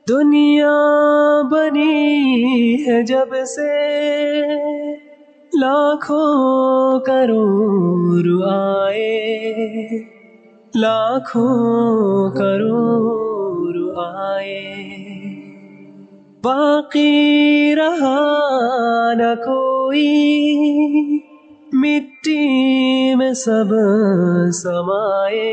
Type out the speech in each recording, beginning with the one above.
दुनिया बनी है जब से लाखों करोड़ आए, लाखों करोड़ आए, बाकी रहा न कोई, मिट्टी में सब समाए,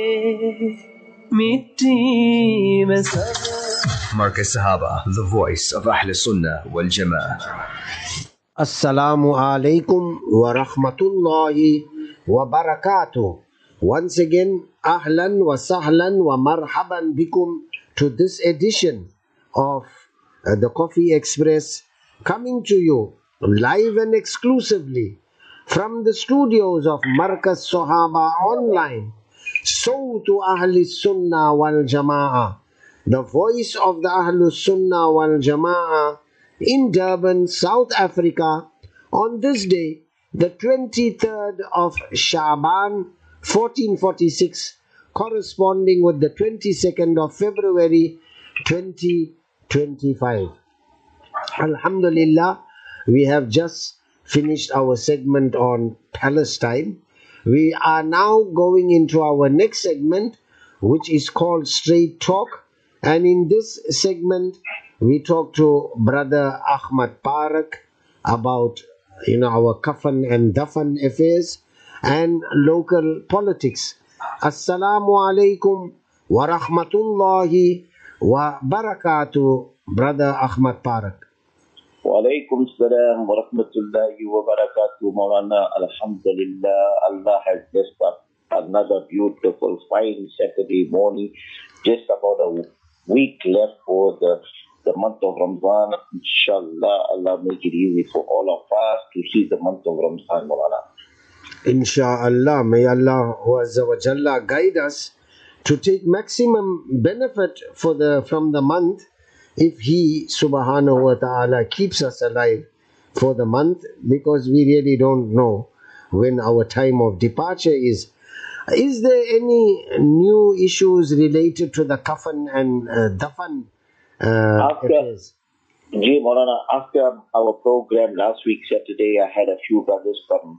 मिट्टी में सब। Markaz Sahaba, the voice of Ahl Sunnah wal Jama'ah. Assalamu alaikum wa rahmatullahi wa barakatuh. Once again, ahlan wa sahlan wa marhaban bikum to this edition of the Coffee Express, coming to you live and exclusively from the studios of Markaz Sahaba Online, Sawtu Ahli Sunnah wal Jama'ah, the voice of the Ahlus Sunnah wal Jama'ah in Durban, South Africa, on this day, the 23rd of Sha'ban, 1446, corresponding with the 22nd of February, 2025. Alhamdulillah, we have just finished our segment on Palestine. We are now going into our next segment, which is called Straight Talk. And in this segment, we talk to Brother Ahmad Parak about, our kafan and dafan affairs and local politics. Assalamu alaikum wa rahmatullahi wa barakatuh, Brother Ahmad Parak. Wa alaikum salam wa rahmatullahi wa barakatuh, Maulana. Alhamdulillah, Allah has blessed us another beautiful, fine Saturday morning. Just about a week left for the month of Ramadan. Inshallah, Allah make it easy for all of us to see the month of Ramadan, Maulana. Inshallah, may Allah Azza wa Jalla guide us to take maximum benefit from the month, if He Subhanahu wa Ta'ala keeps us alive for the month, because we really don't know when our time of departure is. Is there any new issues related to the kafan and dafan affairs? Maulana, after our program last week, Saturday, I had a few brothers from,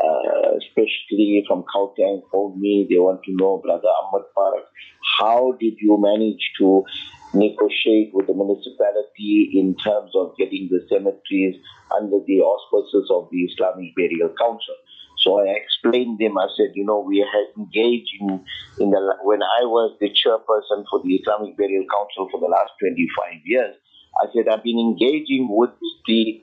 especially from Gauteng, phoned me. They want to know, Brother Ahmad Parak, how did you manage to negotiate with the municipality in terms of getting the cemeteries under the auspices of the Islamic Burial Council? So I explained them. I said, we had engaged when I was the chairperson for the Islamic Burial Council for the last 25 years. I said, I've been engaging with the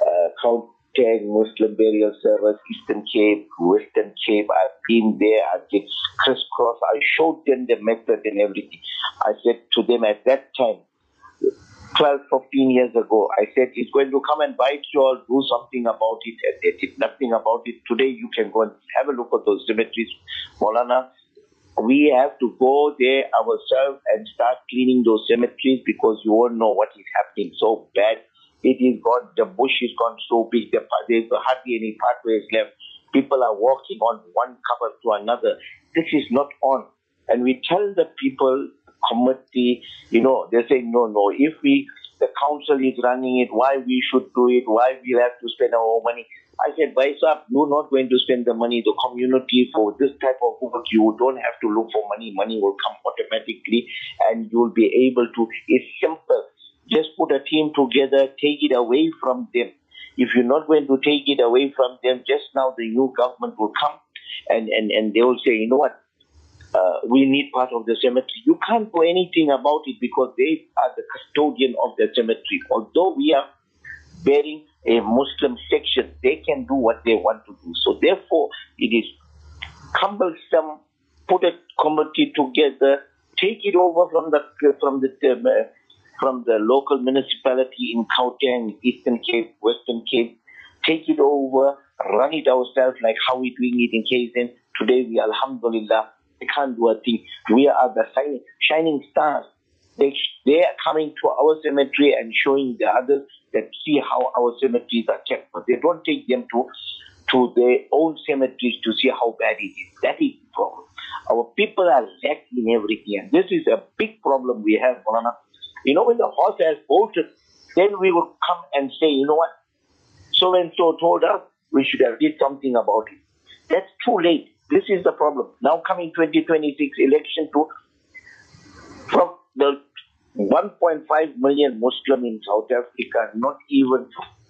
Gauteng Muslim Burial Service, Eastern Cape, Western Cape. I've been there. I did crisscross. I showed them the method and everything. I said to them at that time, 12, 15 years ago, I said, it's going to come and bite you all, do something about it, and they did nothing about it. Today, you can go and have a look at those cemeteries. Maulana, we have to go there ourselves and start cleaning those cemeteries, because you won't know what is happening so bad. It is gone, the bush is gone so big, there's hardly any pathways left. People are walking on one cover to another. This is not on. And we tell the people, committee, they're saying, no, if the council is running it, why we should do it, why we have to spend our own money. I said, Baisab, you're not going to spend the money. The community for this type of work, you don't have to look for money. Money will come automatically, and you'll be able to. It's simple. Just put a team together, take it away from them. If you're not going to take it away from them, just now the new government will come and they will say, you know what, we need part of the cemetery. You can't do anything about it, because they are the custodian of the cemetery. Although we are bearing a Muslim section, they can do what they want to do. So therefore, it is cumbersome. Put a committee together, take it over from the local municipality in Gauteng, Eastern Cape, Western Cape. Take it over, run it ourselves like how we're doing it in KZN. Today, we, alhamdulillah, we can't do a thing. We are the shining stars. They are coming to our cemetery and showing the others that see how our cemeteries are kept. But they don't take them to their own cemeteries to see how bad it is. That is the problem. Our people are lacking everything. And this is a big problem we have, Maulana. When the horse has bolted, then we would come and say, you know what, so and so told us we should have did something about it. That's too late. This is the problem. Now coming 2026 election too, from the 1.5 million Muslims in South Africa, not even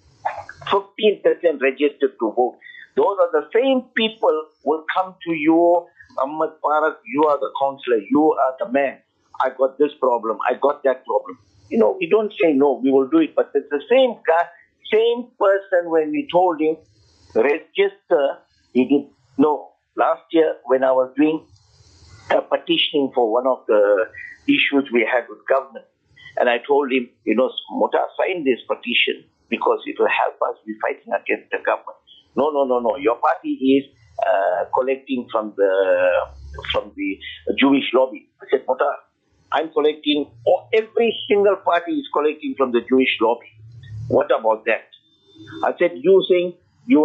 15% registered to vote. Those are the same people will come to you, Ahmad Farak, you are the counselor, you are the man. I got this problem, I got that problem. We don't say no, we will do it, but it's the same guy, same person when we told him, register, he did no. Last year when I was doing a petitioning for one of the issues we had with government, and I told him, Mota, sign this petition because it will help us be fighting against the government. No. Your party is collecting from the Jewish lobby. I said, Mota, I'm collecting, or every single party is collecting from the Jewish lobby. What about that? I said, you saying you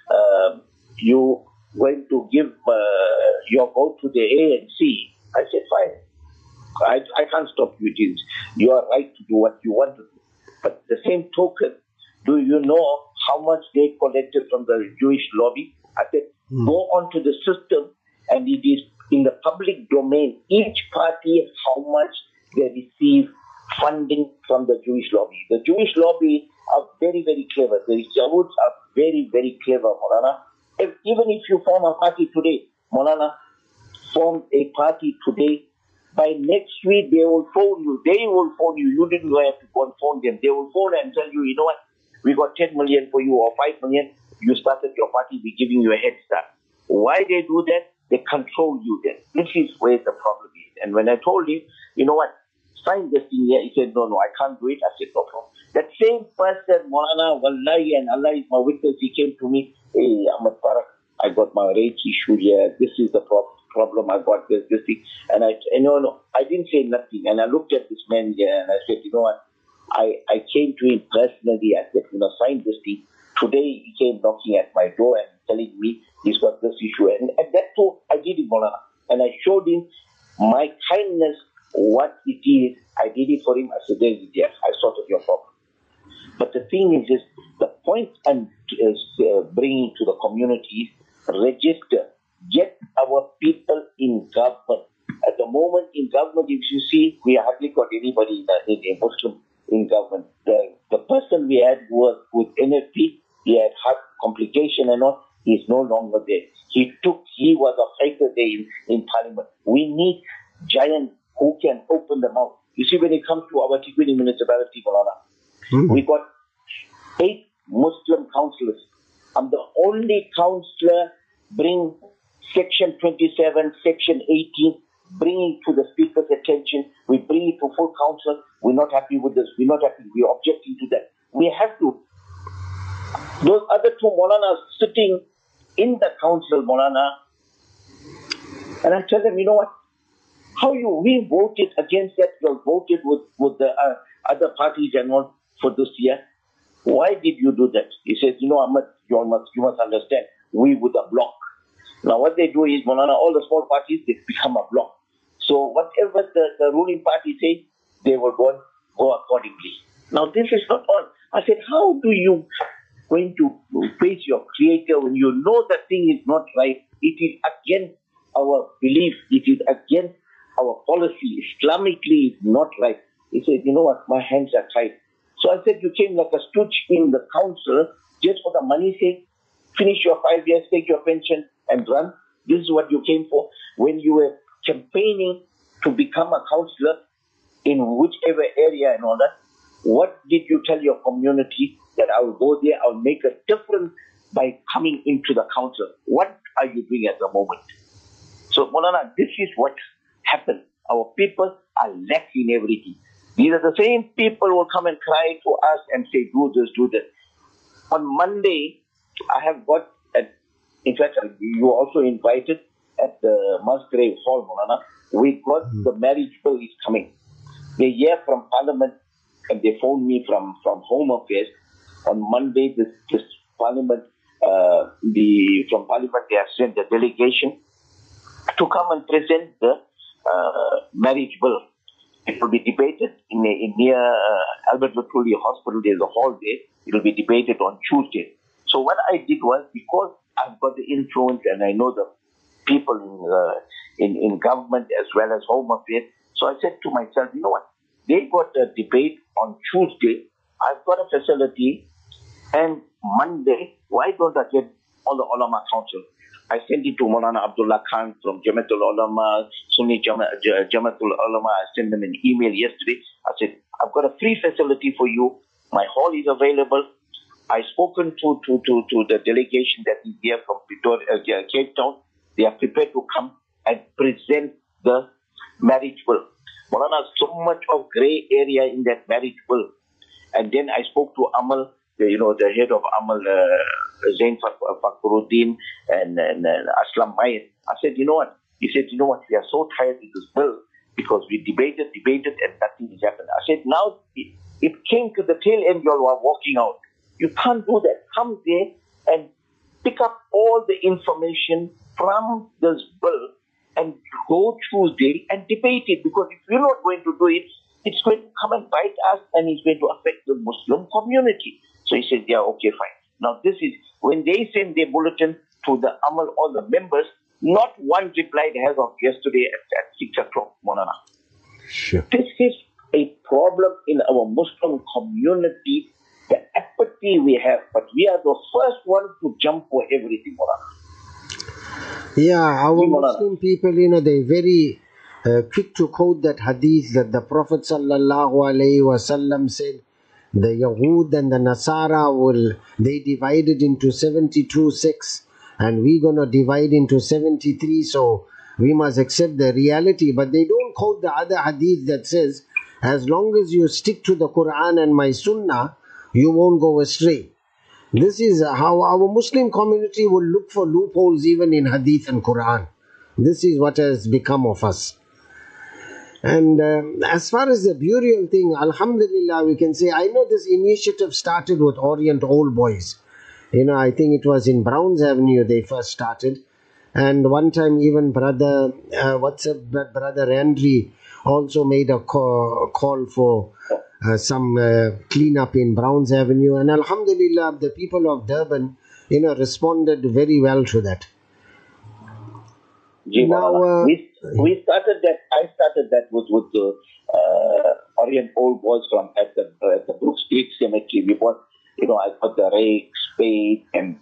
going to give your vote to the ANC. I said, fine. I can't stop you. It is your right to do what you want to do. But the same token, do you know how much they collected from the Jewish lobby? I said, go onto the system, and it is in the public domain. Each party, how much they receive funding from the Jewish lobby. The Jewish lobby are very, very clever. The Yahuds are very, very clever, Maulana. Even if you form a party today, Maulana, form a party today, by next week they will phone you. You didn't have to go and phone them. They will phone and tell you, you know what, we got 10 million for you or 5 million. You started your party, we're giving you a head start. Why they do that? They control you then. This is where the problem is. And when I told him, you know what, sign this thing here, he said, no, I can't do it. I said, no problem. That same person, Maulana, Wallahi, and Allah is my witness, he came to me, hey, Ahmad Farak, I got my rates issue here. This is the problem. I got this thing. And I didn't say nothing. And I looked at this man here and I said, you know what, I came to him personally. I said, sign this thing. Today he came knocking at my door and telling me he's got this issue. And that too, I did it, Maulana. And I showed him my kindness, what it is. I did it for him. I said, there's it there. I sorted your problem. But the thing is the point I'm bringing to the community is register. Get our people in government. At the moment in government, if you see, we hardly got anybody in Muslim in government. The person we had was with NFP. He had heart complication and all. He's no longer there. He was a fighter there in parliament. We need giants who can open the mouth. You see, when it comes to our Tikwini municipality, we got 8 Muslim councillors. I'm the only councillor bring Section 27, Section 18, bringing to the Speaker's attention. We bring it to full council. We're not happy with this. We're not happy. We're objecting to that. We have to. Those other 2 Maulanas sitting in the council, Maulana, and I tell them, you know what? We voted against that. You voted with the other parties and all for this year. Why did you do that? He says, Ahmad, you must understand. We with a block. Now what they do is, Maulana, all the small parties, they become a block. So whatever the ruling party says, they will go accordingly. Now this is not all. I said, how do you going to face your creator when you know that thing is not right? It is against our belief. It is against our policy. Islamically, it's not right. He said, you know what, my hands are tied. So I said, you came like a stooge in the council just for the money's sake. Finish your 5 years, take your pension and run. This is what you came for. When you were campaigning to become a councillor in whichever area and all that, what did you tell your community? That I will go there, I will make a difference by coming into the council. What are you doing at the moment? So, Maulana, this is what happened. Our people are lacking everything. These are the same people who will come and cry to us and say, do this, do that. On Monday, I have got, in fact, you were also invited at the Musgrave Hall, Maulana. We got the marriage bill is coming. They hear from Parliament and they phoned me from Home Affairs. On Monday, this Parliament, from Parliament, they have sent a delegation to come and present the marriage bill. It will be debated in near Albert Lutuli Hospital. There's a hall there. It will be debated on Tuesday. So what I did was, because I've got the influence and I know the people in government as well as Home Affairs, so I said to myself, you know what? They got a debate on Tuesday. I've got a facility, and Monday, why don't I get all the Ulama Council? I sent it to Maulana Abdullah Khan from Jamatul Ulama, Sunni Jamatul Ulama. I sent them an email yesterday. I said, I've got a free facility for you. My hall is available. I've spoken to the delegation that is here from Cape Town. They are prepared to come and present the marriage bill. Maulana, so much of grey area in that marriage bill. And then I spoke to Amal, the head of Amal, Zain Fakhruddin and Aslam Mayed. I said, you know what? He said, you know what? We are so tired of this bill because we debated, and nothing has happened. I said, now it came to the tail end, you all are walking out. You can't do that. Come there and pick up all the information from this bill and go Tuesday and debate it, because if you're not going to do it, it's going to come and bite us and it's going to affect the Muslim community. So he said, yeah, okay, fine. Now this is, when they send their bulletin to the Amal, all the members, not one replied as of yesterday at 6 o'clock, Maulana. Sure. This is a problem in our Muslim community, the apathy we have, but we are the first one to jump for everything, Maulana. Yeah, our Muslim people, they're very quick to quote that hadith that the Prophet ﷺ said, the Yahud and the Nasara they divided into 72 sects, and we're going to divide into 73, so we must accept the reality. But they don't quote the other hadith that says, as long as you stick to the Quran and my Sunnah, you won't go astray. This is how our Muslim community will look for loopholes even in hadith and Quran. This is what has become of us. And as far as the burial thing, Alhamdulillah, we can say, I know this initiative started with Orient Old Boys. I think it was in Browns Avenue they first started. And one time even Brother Andri also made a call for some cleanup in Browns Avenue. And Alhamdulillah, the people of Durban, responded very well to that. Now, we started that. I started that with the Orient Old Boys from at the Brook Street Cemetery. We bought, I got the rake, spade, and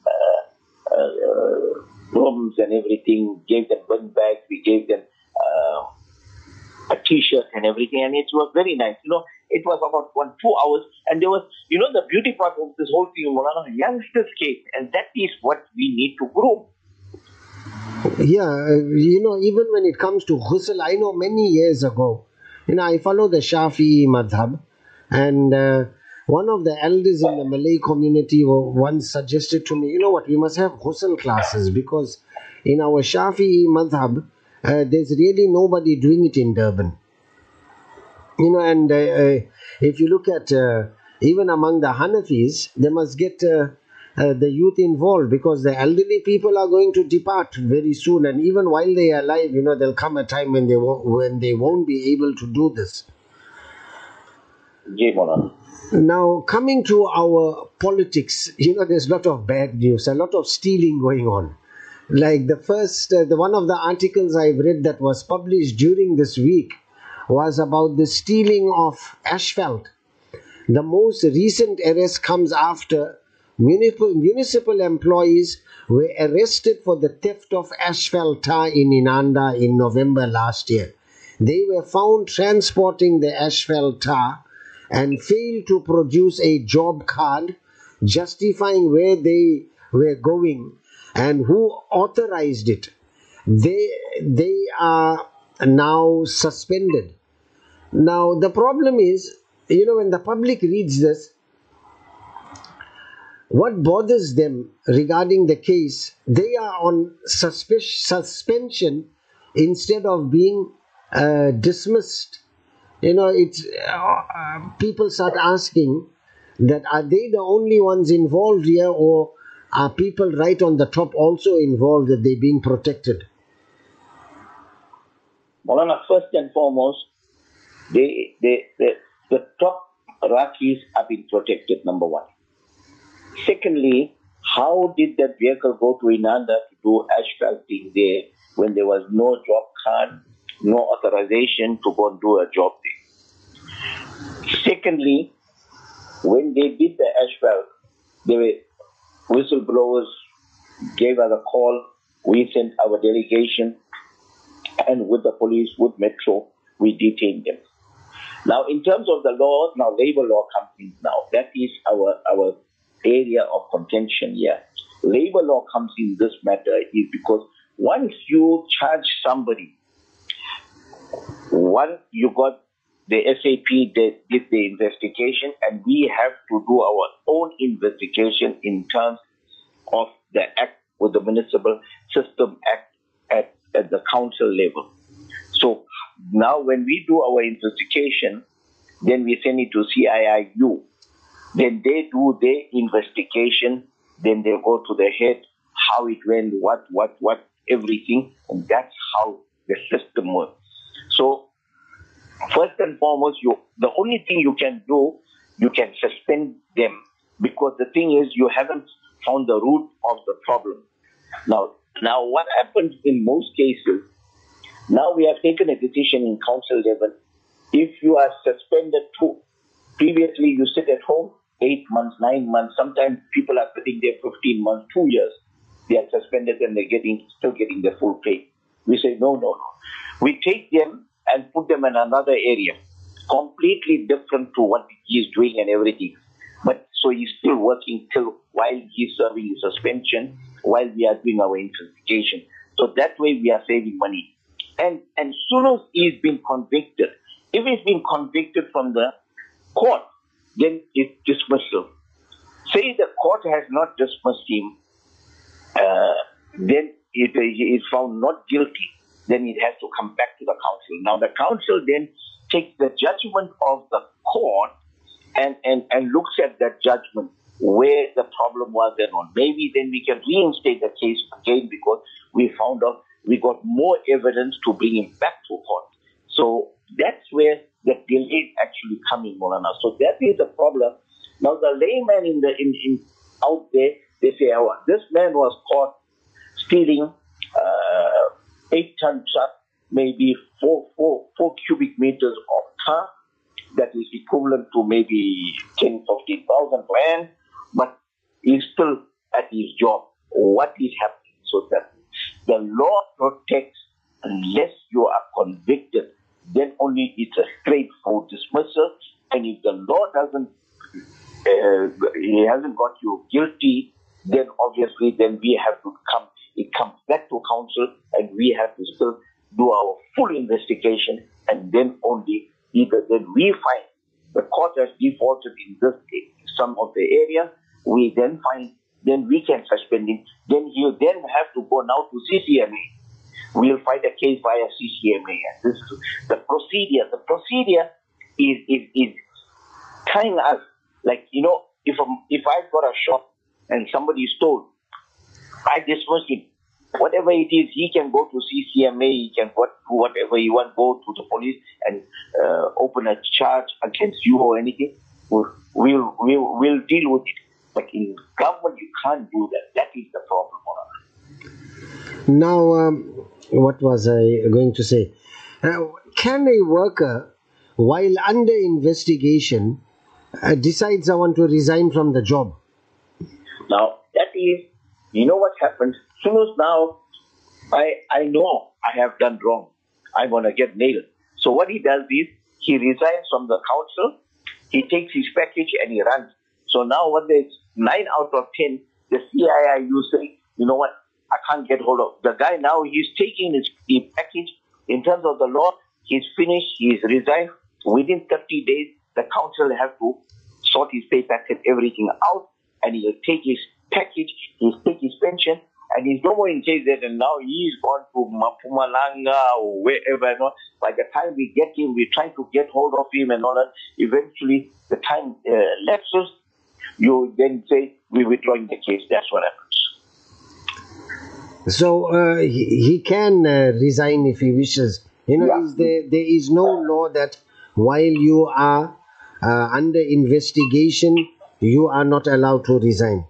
brooms and everything. Gave them bin bags. We gave them a T-shirt and everything, and it was very nice. It was about 2 hours, and there was, the beauty part of this whole thing, Maulana, youngsters came, and that is what we need to grow. Yeah, even when it comes to ghusl, I know many years ago, I follow the Shafi'i madhab, and one of the elders in the Malay community once suggested to me, we must have ghusl classes, because in our Shafi'i madhab, there's really nobody doing it in Durban. And if you look at even among the Hanafis, they must get the youth involved, because the elderly people are going to depart very soon, and even while they are alive, there'll come a time when they won't be able to do this. Now, coming to our politics, there's a lot of bad news, a lot of stealing going on. Like one of the articles I've read that was published during this week was about the stealing of asphalt. The most recent arrest comes after municipal employees were arrested for the theft of asphalt tar in Inanda in November last year. They were found transporting the asphalt tar and failed to produce a job card justifying where they were going and who authorized it. They are now suspended. Now the problem is, when the public reads this, what bothers them regarding the case, they are on suspension instead of being dismissed. People start asking that, are they the only ones involved here, or are people right on the top also involved, that they're being protected? Maulana, first and foremost, The top Rakis have been protected, number one. Secondly, how did that vehicle go to Inanda to do asphalting there when there was no job card, no authorization to go and do a job there? Secondly, when they did the asphalt, they were whistleblowers gave us a call. We sent our delegation, and with the police, with Metro, we detained them. Now, in terms of the law, now labor law comes in now. That is our area of contention here. Labor law comes in this matter is because once you charge somebody, once you got the SAP that did the investigation, and we have to do our own investigation in terms of the act with the Municipal System Act at the council level. So now when we do our investigation, then we send it to CIIU. Then they do their investigation, then they go to the head, how it went, what, everything, and that's how the system works. So first and foremost, the only thing you can do, you can suspend them, because the thing is you haven't found the root of the problem. Now what happens in most cases, now we have taken a decision in council level. If you are suspended too, previously you sit at home 8 months, 9 months, sometimes people are sitting there 15 months, 2 years. They are suspended and they're still getting their full pay. We say, no. We take them and put them in another area, completely different to what he's doing and everything. But so he's still working till while he's serving his suspension, while we are doing our investigation. So that way we are saving money. And soon as he's been convicted, if he's been convicted from the court, then it's dismissal. Say the court has not dismissed him, then if he is found not guilty, then it has to come back to the council. Now the council then takes the judgment of the court and looks at that judgment, where the problem was and on. Maybe then we can reinstate the case again because we found out we got more evidence to bring him back to court. So that's where the delay is actually coming, Molana. So that is the problem. Now the layman in out there, they say, oh, this man was caught stealing 8-ton truck, maybe 4 cubic meters of tar. That is equivalent to maybe 10,000, 15,000 rand, but he's still at his job. What is happening? So that the law protects unless you are convicted, then only it's a straightforward dismissal. And if the law he hasn't got you guilty, then obviously then we have to it comes back to council and we have to still do our full investigation, and then only either then we find the court has defaulted in some of the area, we then find, then we can suspend him. Then you then have to go now to CCMA. We'll fight a case via CCMA. And this is the procedure. The procedure is telling us, like, if I've got a shop and somebody stole, I dismiss him. Whatever it is, he can go to CCMA, he can do whatever he wants, go to the police and open a charge against you or anything. We'll deal with it. But in government, you can't do that. That is the problem. Now, what was I going to say? Can a worker, while under investigation, decides I want to resign from the job? Now, that is, what happens? Soon as now, I know I have done wrong. I'm going to get nailed. So what he does is, he resigns from the council, he takes his package and he runs. So now when there's 9 out of 10, the CIIU say, you know what, I can't get hold of. The guy now, he's taking his package. In terms of the law, he's finished, he's resigned. Within 30 days, the council has to sort his pay packet, everything out, and he'll take his package, he'll take his pension, and he's no more in KZN, and now he's gone to Mpumalanga or wherever and all. By the time we get him, we try to get hold of him and all that. Eventually, the time lapses. You then say, we're withdrawing the case. That's what happens. So he can resign if he wishes. Yeah. There is no law that while you are under investigation, you are not allowed to resign.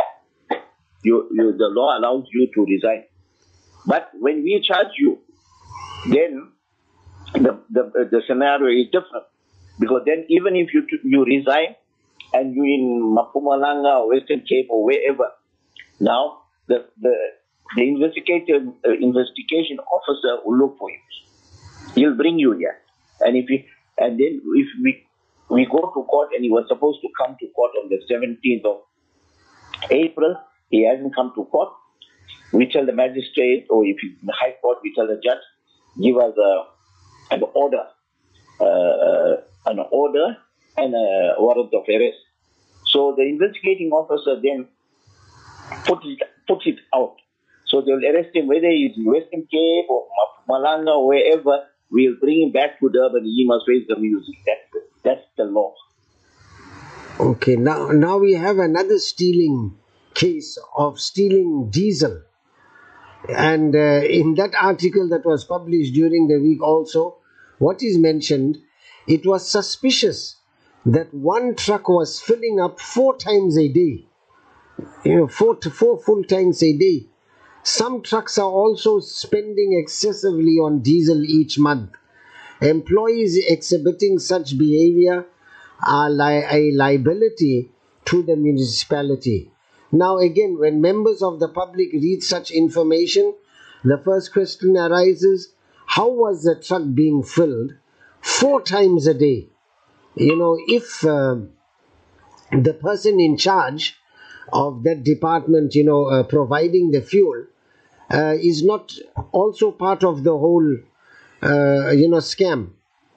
The law allows you to resign. But when we charge you, then the scenario is different. Because then even if you resign and you in Mpumalanga or Western Cape or wherever, now the investigation officer will look for you. He'll bring you here. And then if we go to court, and he was supposed to come to court on the 17th of April, he hasn't come to court. We tell the magistrate, or if in the High Court, we tell the judge, give us an order and a warrant of arrest. So the investigating officer then puts it out. So they'll arrest him, whether he's in Western Cape or Malanga or wherever. We'll bring him back to Durban. He must face the music. That's the law. Okay, now we have another stealing case of stealing diesel. And in that article that was published during the week also, what is mentioned, it was suspicious that one truck was filling up 4 times a day. 4 full tanks a day. Some trucks are also spending excessively on diesel each month. Employees exhibiting such behavior are a liability to the municipality. Now again, when members of the public read such information, the first question arises, how was the truck being filled 4 times a day? If the person in charge of that department, providing the fuel, is not also part of the whole, scam.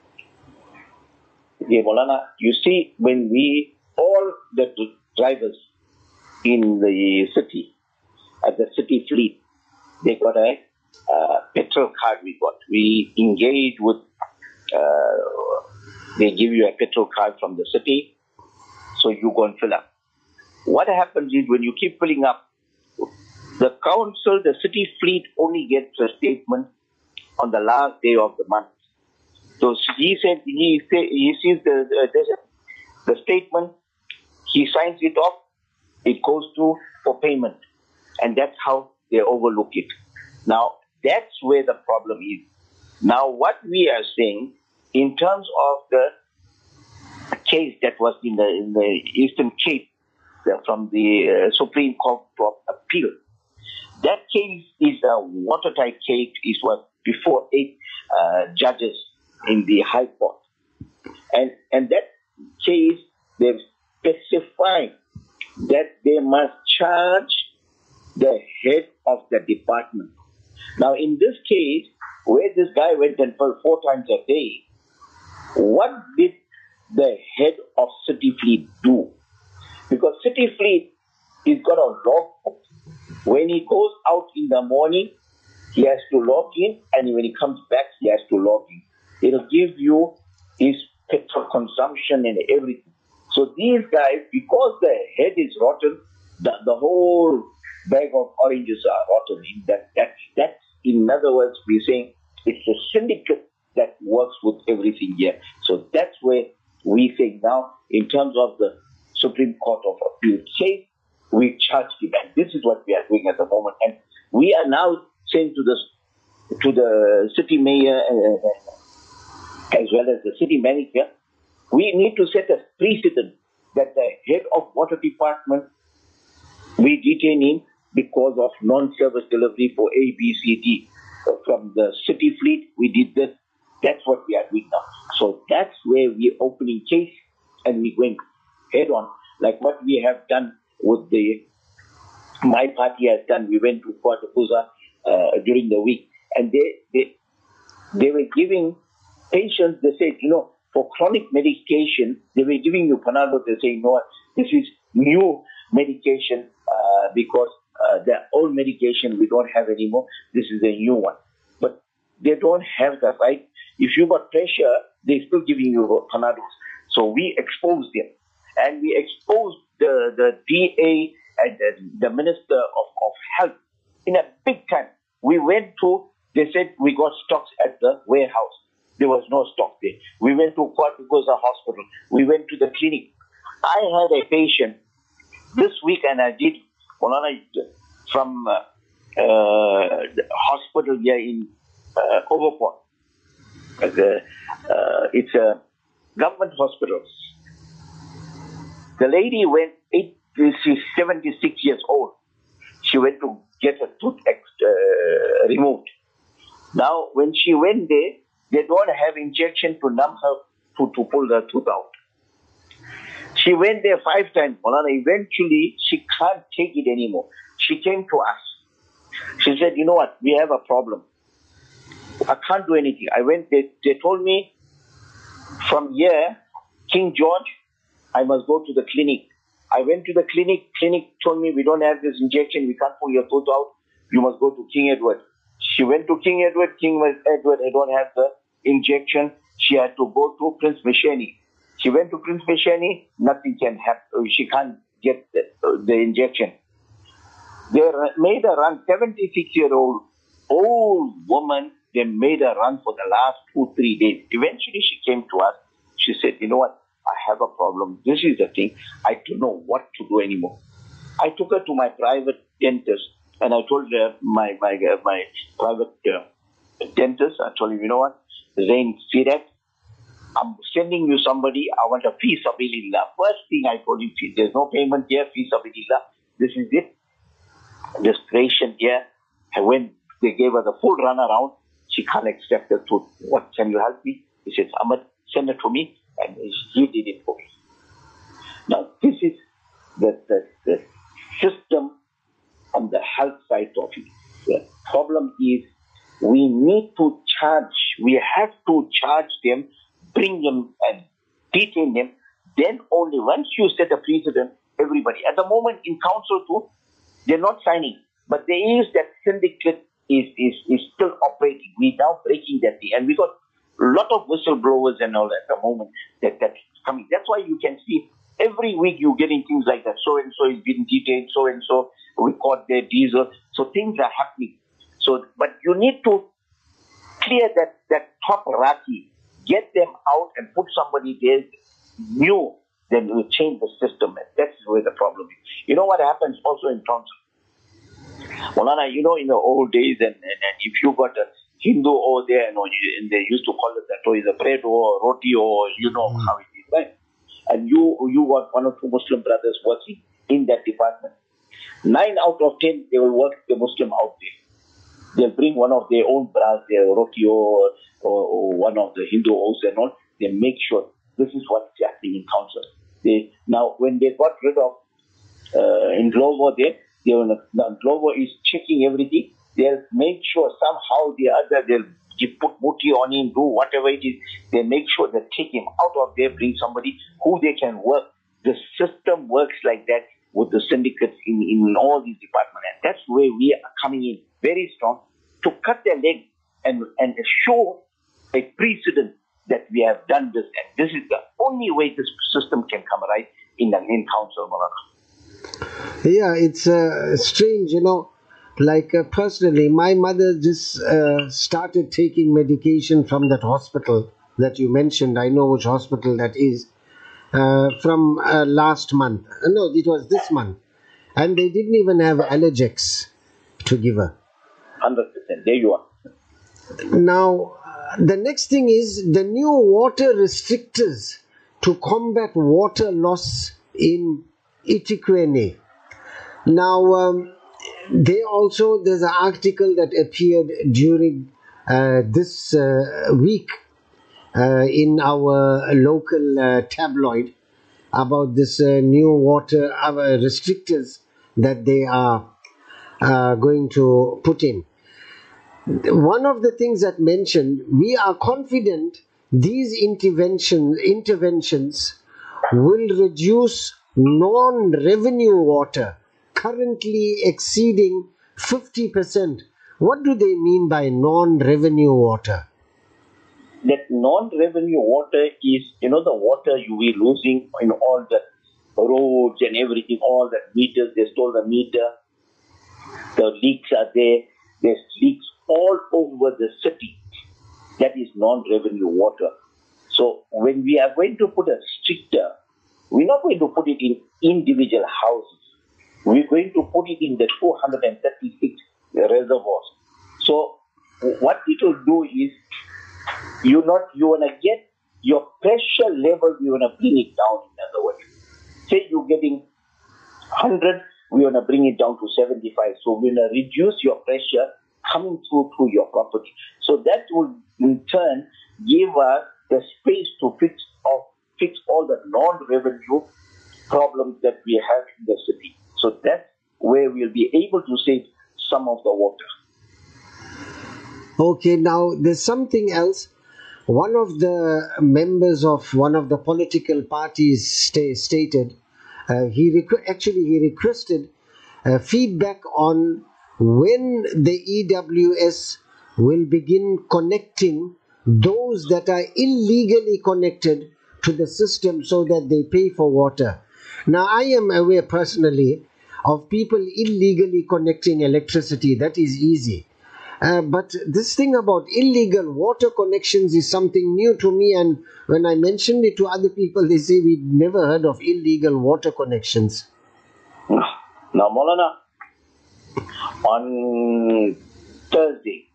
Yeah, Molana, you see, when all the drivers in the city, at the city fleet, they got a petrol card we engage with, they give you a petrol card from the city, so you go and fill up. What happens is when you keep filling up, the council, the city fleet only gets a statement on the last day of the month. So he sees the statement, he signs it off, it goes through for payment. And that's how they overlook it. Now, that's where the problem is. Now, what we are saying, in terms of the case that was in the Eastern Cape, from the Supreme Court of Appeal, that case is a watertight case. It was before 8 judges in the High Court. And that case, they've specified that they must charge the head of the department. Now, in this case, where this guy went and filled 4 times a day, what did the head of City Fleet do? Because City Fleet is got a logbook. When he goes out in the morning, he has to log in, and when he comes back, he has to log in. It'll give you his petrol consumption and everything. So these guys, because the head is rotten, the whole bag of oranges are rotten. That's in other words, we're saying it's a syndicate that works with everything here. So that's where we say now, in terms of the Supreme Court of Appeal case, we charged him, and this is what we are doing at the moment. And we are now saying to the city mayor as well as the city manager, we need to set a precedent that the head of water department, we detain him because of non-service delivery for A, B, C, D. From the city fleet, we did this. That's what we are doing now. So that's where we're opening case, and we're going head on, like what we have done with my party has done. We went to KwaZulu during the week, and they were giving patients, they said, for chronic medication, they were giving you Panadol. They say, no, this is new medication because the old medication we don't have anymore. This is a new one. But they don't have the right. If you got pressure, they're still giving you Panadol. So we exposed them. And we exposed the DA and the Minister of Health in a big time. We went to, they said we got stocks at the warehouse. There was no stock there. We went to I had a patient this week, and I did from the hospital here in Overport. It's a government hospital. The lady went, she's 76 years old. She went to get her tooth removed. Now, when she went there, they don't have injection to numb her to pull the tooth out. She went there 5 times. Eventually, she can't take it anymore. She came to us. She said, you know what, we have a problem. I can't do anything. I went, they told me from here, King George, I must go to the clinic. I went to the clinic. Clinic told me, we don't have this injection. We can't pull your tooth out. You must go to King Edward. She went to King Edward. King Edward, I don't have the injection. She had to go to Prince Mashani. She went to Prince Mashani. Nothing can happen. She can't get the injection. They made her run, 76-year-old old woman. They made her run for the last 2-3 days. Eventually, she came to us. She said, you know what? I have a problem. This is the thing. I don't know what to do anymore. I took her to my private dentist, and I told her, my private dentist, I told him, you know what? Zain, see that? I'm sending you somebody. I want a fee sabilillah. First thing I told him, there's no payment here, fee sabilillah. This is it. This patient here, when they gave her the full run around, she can't extract the tooth. What, can you help me? He says, Ahmad, send it to me. And he did it for me. Now, this is the system on the health side of it. The problem is we need to charge. We have to charge them, bring them and detain them. Then only once you set a precedent, everybody. At the moment in council too, they're not signing. But there is that syndicate is still operating. We're now breaking that thing. And we got a lot of whistleblowers and all at the moment that's coming. That's why you can see every week you're getting things like that. So and so is being detained, so and so we caught their diesel. So things are happening. So, but you need to clear that top raki, get them out and put somebody there new, then you change the system. And that's where the problem is. You know what happens also in council? Molana, you know, in the old days, and if you got a Hindu over there, and they used to call it that, or is a bread or roti, or you know how it is, right? And you got 1 or 2 Muslim brothers working in that department. 9 out of 10, they will work the Muslim out there. They'll bring one of their own brothers, their roti or one of the Hindu also and all. They make sure this is what's happening in council. Now, when they got rid of in Glovo there, Glovo is checking everything. They'll make sure somehow the other, they'll put booty on him, do whatever it is. They make sure they take him out of there, bring somebody who they can work. The system works like that with the syndicates in all these departments. And that's where we are coming in very strong to cut their leg and show a precedent that we have done this. And this is the only way this system can come right in the main council, Malana. Yeah, it's strange, you know. Like personally, my mother just started taking medication from that hospital that you mentioned. I know which hospital that is. From last month. No, it was this month. And they didn't even have Allergex to give her. 100%. There you are. Now, the next thing is the new water restrictors to combat water loss in eThekwini. Now, there's an article that appeared during this week in our local tabloid about this new water restrictors that they are going to put in. One of the things that mentioned, we are confident these interventions will reduce non-revenue water currently exceeding 50%. What do they mean by non-revenue water? That non-revenue water is, the water you will be losing in all the roads and everything, all the meters, they stole the meter, the leaks are there, there's leaks all over the city. That is non-revenue water. So when we are going to put a stricter we're not going to put it in individual houses. We're going to put it in the 236 reservoirs. So what it will do is, you want to get your pressure level, you want to bring it down, in other words. Say you're getting 100, we want to bring it down to 75. So we're going to reduce your pressure coming through your property. So that will in turn give us the space to fix all the non-revenue problems that we have in the city. So that's where we'll be able to save some of the water. Okay, now there's something else. One of the members of one of the political parties stated he requested feedback on when the EWS will begin connecting those that are illegally connected to the system so that they pay for water. Now, I am aware personally of people illegally connecting electricity. That is easy. But this thing about illegal water connections is something new to me, and when I mentioned it to other people, they say we'd never heard of illegal water connections. Now, Maulana, on Thursday,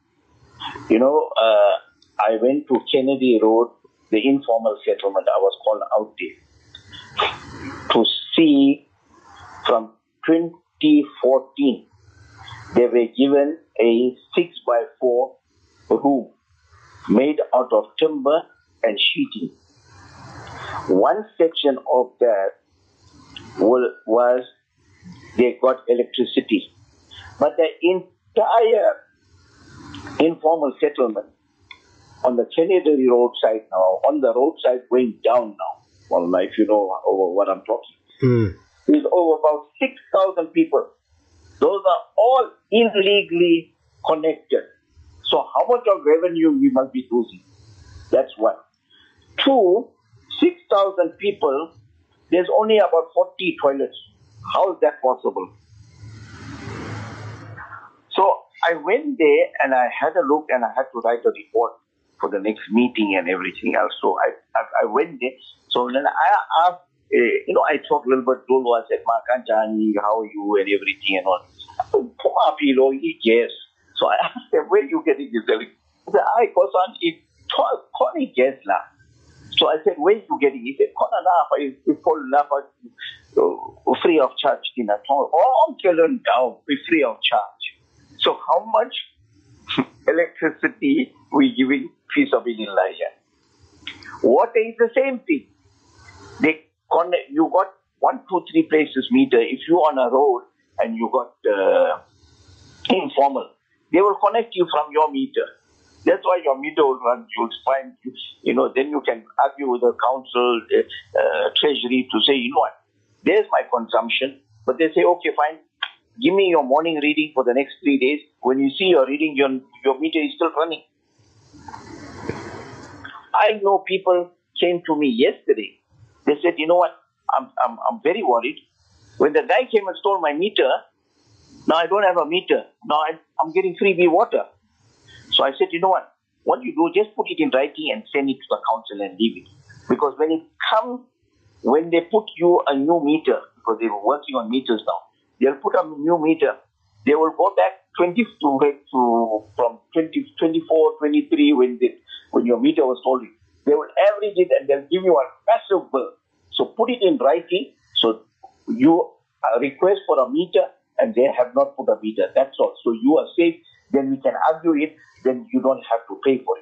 I went to Kennedy Road, the informal settlement. I was called out there to see from 2014. They were given a 6x4 room made out of timber and sheeting. One section of that was they got electricity. But the entire informal settlement on the Kennedy roadside now, on the roadside going down now, well, if you know what I'm talking, is over about 6,000 people. Those are all illegally connected. So how much of revenue we must be losing? That's one. Two, 6,000 people, there's only about 40 toilets. How is that possible? So I went there and I had a look and I had to write a report for the next meeting and everything else. So I went there. So then I asked, I talked a little bit, Dolo, I said, Makanjani, how are you and everything and all. Yes. So I asked them, where are you getting this? He said, I got on it, Connie gas la. So I said, where are you getting it? He said, free of charge. Oh, I'm killing down, free of charge. So how much electricity we giving piece of Inilaya? Water is the same thing. You got 1, 2, 3 places meter. If you're on a road and you got informal, they will connect you from your meter. That's why your meter will run. You'll find, then you can argue with the council, treasury to say, what, there's my consumption. But they say, okay, fine, give me your morning reading for the next 3 days. When you see your reading, your meter is still running. I know people came to me yesterday. They said, you know what, I'm very worried. When the guy came and stole my meter, now I don't have a meter. Now I'm getting freebie water. So I said, you know what you do, just put it in writing and send it to the council and leave it. Because when they put you a new meter, because they were working on meters now, they'll put a new meter. They will go back from 24, 23 when your meter was stolen. They will average it and they'll give you a massive bill. So put it in writing. So you request for a meter and they have not put a meter. That's all. So you are safe. Then we can argue it. Then you don't have to pay for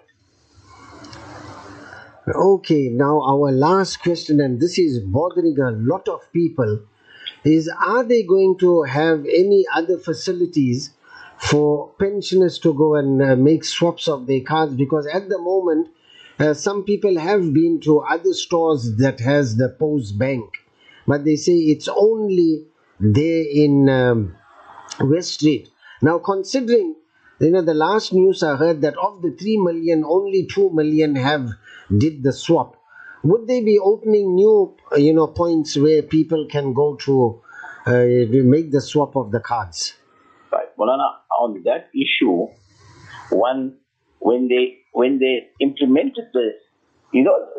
it. Okay, now our last question, and this is bothering a lot of people, is are they going to have any other facilities for pensioners to go and make swaps of their cards? Because at the moment, some people have been to other stores that has the Post Bank, but they say it's only there in West Street. Now, considering the last news I heard that of the 3 million, only 2 million did the swap. Would they be opening new points where people can go to make the swap of the cards? Right, Maulana, on that issue, when they implemented this,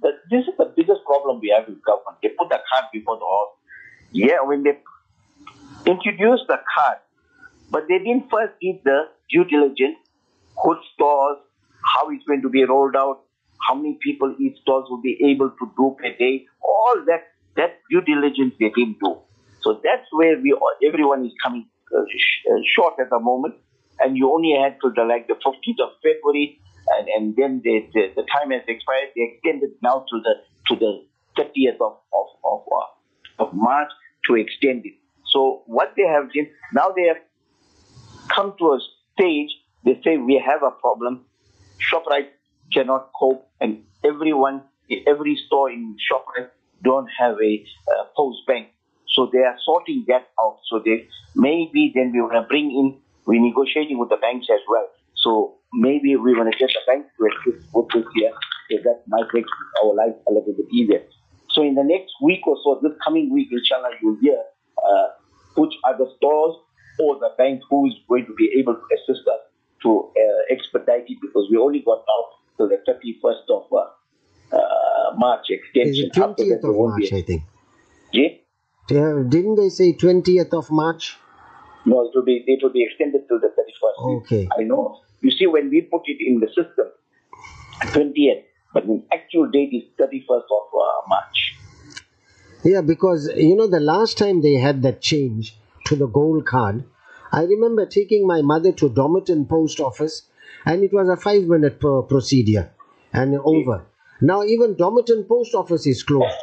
this is the biggest problem we have with government. They put the cart before the horse. Yeah, when they introduced the cart, but they didn't first give the due diligence, whose stores, how it's going to be rolled out, how many people each stores will be able to do per day. All that due diligence they didn't do. So that's where everyone is coming short at the moment. And you only had to the 15th of February, and then the time has expired. They extended now to the 30th of March to extend it. So what they have done, now they have come to a stage, they say we have a problem, ShopRite cannot cope, and every store in ShopRite don't have a post bank. So they are sorting that out. So maybe then we're going to bring in, we're negotiating with the banks as well. So maybe we're going to get the banks to assist with this year, so that might make our life a little bit easier. So in the next week or so, this coming week, inshallah, you'll hear which are the stores or the bank who is going to be able to assist us to expedite it, because we only got out till the 31st of March extension. Is it 20th of March, I think? Yeah? Didn't they say 20th of March? No, it will be extended till the 31st. Okay. I know. You see, when we put it in the system, 20th, but the actual date is 31st of March. Yeah, because, the last time they had that change to the gold card, I remember taking my mother to Domerton Post Office, and it was a 5-minute procedure and over. Now even Domerton Post Office is closed.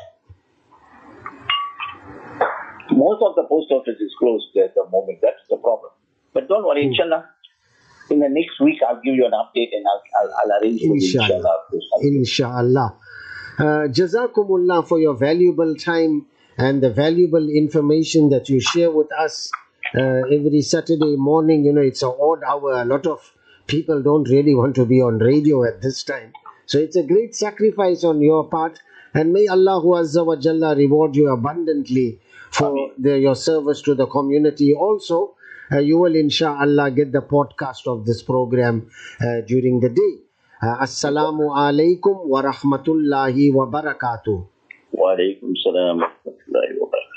Most of the post office is closed at the moment. That's the problem. But don't worry, inshallah. In the next week, I'll give you an update, and I'll arrange for you, inshallah. Jazakumullah for your valuable time and the valuable information that you share with us every Saturday morning. It's an odd hour. A lot of people don't really want to be on radio at this time. So it's a great sacrifice on your part. And may Allah Azza wa Jalla reward you abundantly for your service to the community. Also, you will inshallah get the podcast of this program during the day. Assalamu alaikum wa rahmatullahi wa barakatuh. Wa alaikum salam wa rahmatullahi wa barakatuh.